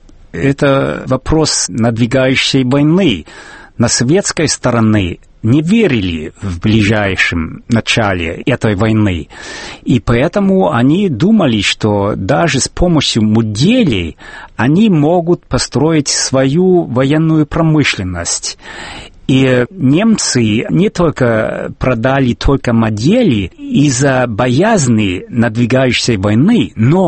Это вопрос надвигающейся войны. На советской стороне не верили в ближайшем начале этой войны. И поэтому они думали, что даже с помощью моделей они могут построить свою военную промышленность. И немцы не только продали только модели из-за боязни надвигающейся войны, но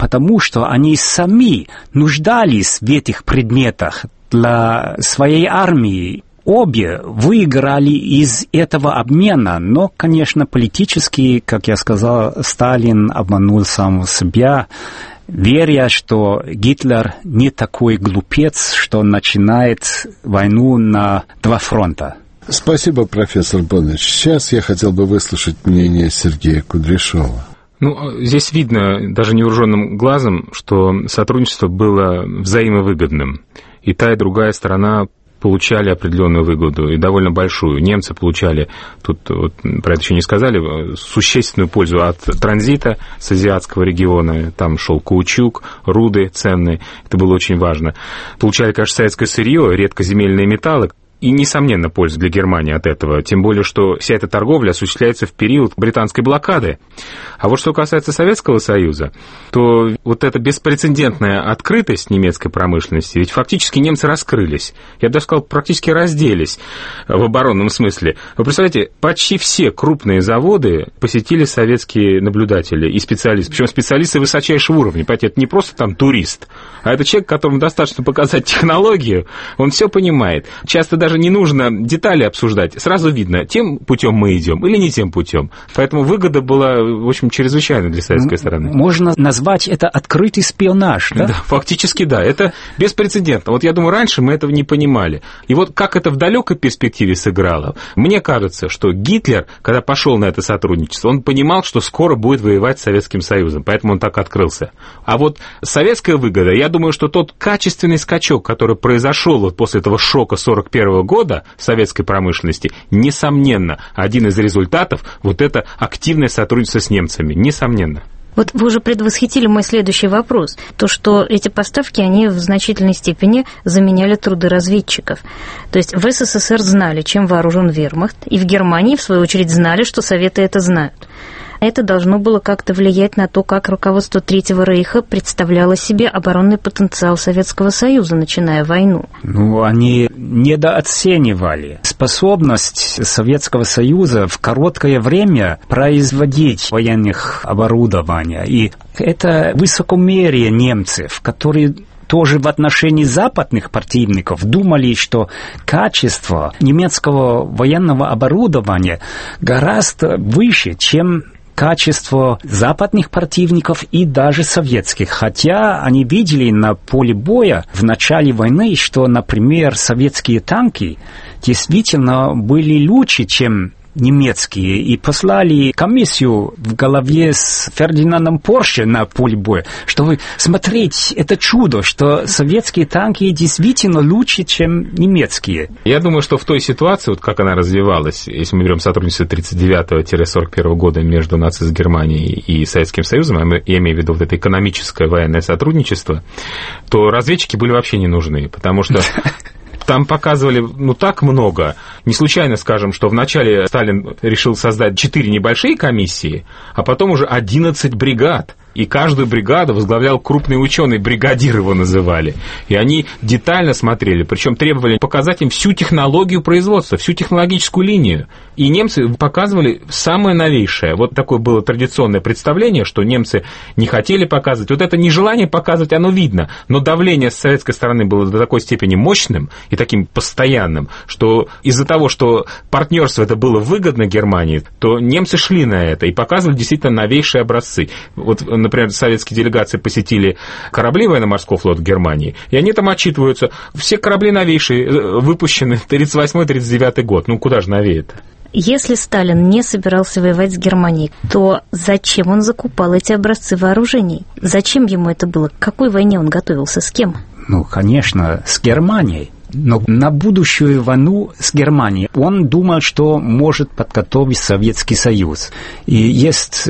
потому что они сами нуждались в этих предметах для своей армии. Обе выиграли из этого обмена, но, конечно, политически, как я сказал, Сталин обманул самого себя, веря, что Гитлер не такой глупец, что начинает войну на два фронта. Спасибо, профессор Боныч. Сейчас я хотел бы выслушать мнение Сергея Кудряшова. Ну, здесь видно даже невооруженным глазом, что сотрудничество было взаимовыгодным. И та, и другая сторона получали определенную выгоду, и довольно большую. Немцы получали, тут вот, про это еще не сказали, существенную пользу от транзита с азиатского региона. Там шел каучук, руды ценные, это было очень важно. Получали, конечно, советское сырье, редкоземельные металлы, и, несомненно, польза для Германии от этого, тем более, что вся эта торговля осуществляется в период британской блокады. А вот что касается Советского Союза, то вот эта беспрецедентная открытость немецкой промышленности, ведь фактически немцы раскрылись, я бы даже сказал, практически разделись в оборонном смысле. Вы представляете, почти все крупные заводы посетили советские наблюдатели и специалисты, причем специалисты высочайшего уровня, понимаете, это не просто там турист, а это человек, которому достаточно показать технологию, он все понимает. Часто даже не нужно детали обсуждать, сразу видно, тем путем мы идем или не тем путем. Поэтому выгода была, в общем, чрезвычайна для советской стороны. Можно назвать это открытый шпионаж, да? Да, фактически да, это беспрецедентно. Вот я думаю, раньше мы этого не понимали. И вот как это в далекой перспективе сыграло, мне кажется, что Гитлер, когда пошел на это сотрудничество, он понимал, что скоро будет воевать с Советским Союзом, поэтому он так открылся. А вот советская выгода, я думаю, что тот качественный скачок, который произошел вот после этого шока сорок первого года советской промышленности, несомненно, один из результатов вот это активное сотрудничество с немцами, несомненно. Вот вы уже предвосхитили мой следующий вопрос. То, что эти поставки, они в значительной степени заменяли труды разведчиков. То есть в СССР знали, чем вооружен вермахт, и в Германии, в свою очередь, знали, что Советы это знают. Это должно было как-то влиять на то, как руководство Третьего Рейха представляло себе оборонный потенциал Советского Союза, начиная войну. Ну, они недооценивали способность Советского Союза в короткое время производить военных оборудования. И это высокомерие немцев, которые тоже в отношении западных противников думали, что качество немецкого военного оборудования гораздо выше, чем качество западных противников и даже советских. Хотя они видели на поле боя в начале войны, что, например, советские танки действительно были лучше, чем немецкие, и послали комиссию в голове с Фердинандом Порше на поле боя, чтобы смотреть это чудо, что советские танки действительно лучше, чем немецкие. Я думаю, что в той ситуации, вот как она развивалась, если мы берем сотрудничество тридцать девятого — сорок первого года между нацистской Германией и Советским Союзом, я имею в виду вот это экономическое военное сотрудничество, то разведчики были вообще не нужны, потому что там показывали, ну, так много. Не случайно скажем, что вначале Сталин решил создать четыре небольшие комиссии, а потом уже одиннадцать бригад. И каждую бригаду возглавлял крупный ученый, бригадир его называли. И они детально смотрели, причем требовали показать им всю технологию производства, всю технологическую линию. И немцы показывали самое новейшее. Вот такое было традиционное представление, что немцы не хотели показывать. Вот это нежелание показывать, оно видно. Но давление с советской стороны было до такой степени мощным и таким постоянным, что из-за того, что партнерство это было выгодно Германии, то немцы шли на это и показывали действительно новейшие образцы. Вот, например, советские делегации посетили корабли военно-морского флота Германии, и они там отчитываются. Все корабли новейшие, выпущены тридцать восьмой — тридцать девятый год. Ну, куда же новее-то? Если Сталин не собирался воевать с Германией, то зачем он закупал эти образцы вооружений? Зачем ему это было? К какой войне он готовился? С кем? Ну, конечно, с Германией. Но на будущую войну с Германией он думал, что может подготовить Советский Союз. И есть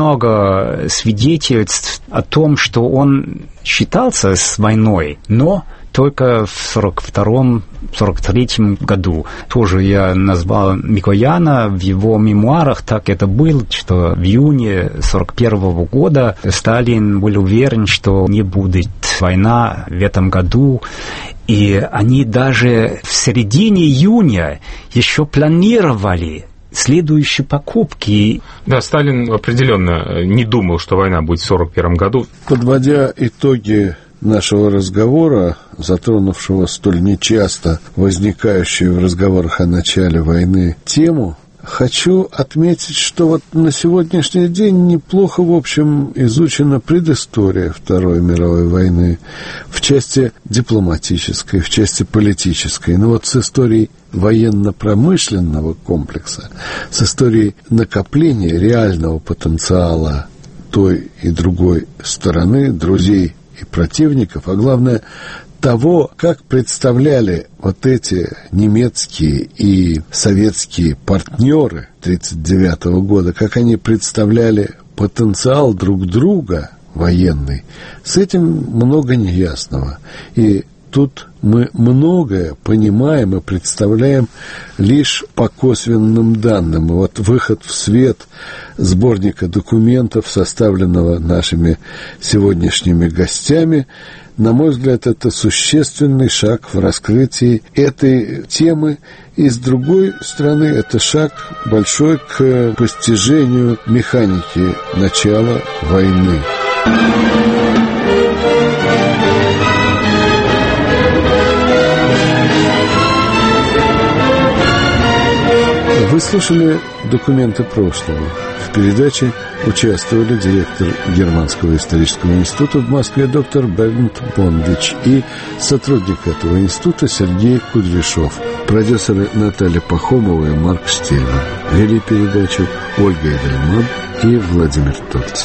много свидетельств о том, что он считался с войной, но только в сорок втором — сорок третьем году. Тоже я назвал Микояна в его мемуарах, так это было, что в июне сорок первого года Сталин был уверен, что не будет война в этом году. И они даже в середине июня еще планировали следующие покупки. Да, Сталин определенно не думал, что война будет в сорок первом году. Подводя итоги нашего разговора, затронувшего столь нечасто возникающую в разговорах о начале войны тему, хочу отметить, что вот на сегодняшний день неплохо, в общем, изучена предыстория Второй мировой войны в части дипломатической, в части политической. Но вот с историей военно-промышленного комплекса, с историей накопления реального потенциала той и другой стороны, друзей и противников, а главное того, как представляли вот эти немецкие и советские партнеры тридцать девятого года, как они представляли потенциал друг друга военный, с этим много неясного. И тут мы многое понимаем и представляем лишь по косвенным данным. И вот выход в свет сборника документов, составленного нашими сегодняшними гостями, на мой взгляд, это существенный шаг в раскрытии этой темы. И, с другой стороны, это шаг большой к постижению механики начала войны. Вы слушали «Документы прошлого». В передаче участвовали директор Германского исторического института в Москве доктор Бернт Бондвич и сотрудник этого института Сергей Кудряшов, продюсеры Наталья Пахомова и Марк Штейнман. Вели передачу Ольга Эдельман и Владимир Торц.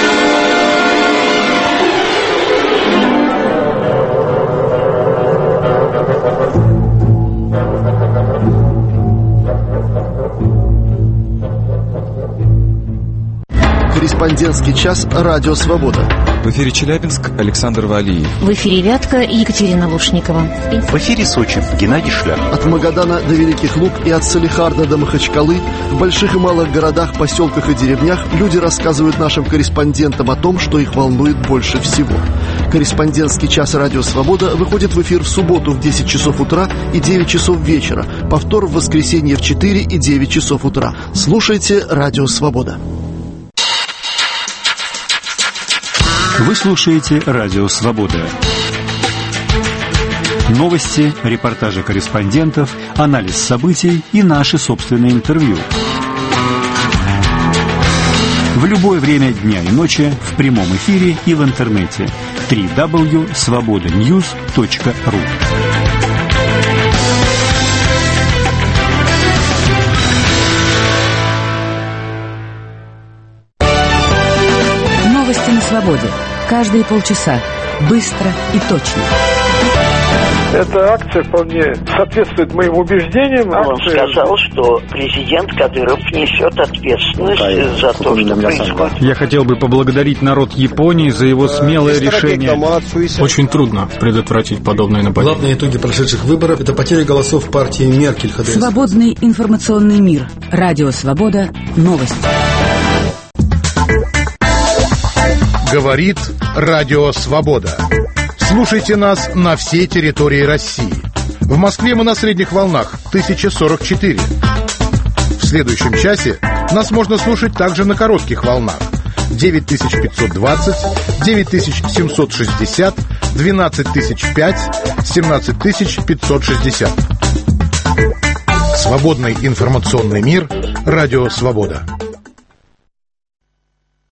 Корреспондентский час «Радио Свобода». В эфире Челябинск, Александр Валиев. В эфире Вятка, Екатерина Лушникова. В эфире Сочи, Геннадий Шляп. От Магадана до Великих Луг и от Салихарда до Махачкалы в больших и малых городах, поселках и деревнях люди рассказывают нашим корреспондентам о том, что их волнует больше всего. Корреспондентский час «Радио Свобода» выходит в эфир в субботу в десять часов утра и девять часов вечера, повтор в воскресенье в четыре и девять часов утра. Слушайте «Радио Свобода». Вы слушаете «Радио Свобода». Новости, репортажи корреспондентов, анализ событий и наши собственные интервью. В любое время дня и ночи в прямом эфире и в интернете. дабл ю дабл ю дабл ю точка свобода ньюс точка ру. Новости на свободе. Каждые полчаса. Быстро и точно. Эта акция вполне соответствует моим убеждениям. Он акция... сказал, что президент Кадыров несет ответственность да, за то, что происходит. Я хотел бы поблагодарить народ Японии за его смелое решение. Очень трудно предотвратить подобное нападение. Главные итоги прошедших выборов – это потеря голосов партии Меркель. ХДС. Свободный информационный мир. Радио Свобода. Новости. Говорит Радио Свобода. Слушайте нас на всей территории России. В Москве мы на средних волнах тысяча сорок четыре. В следующем часе нас можно слушать также на коротких волнах девять тысяч пятьсот двадцать, девять тысяч семьсот шестьдесят, двенадцать тысяч пять, семнадцать тысяч пятьсот шестьдесят. Свободный информационный мир. Радио Свобода.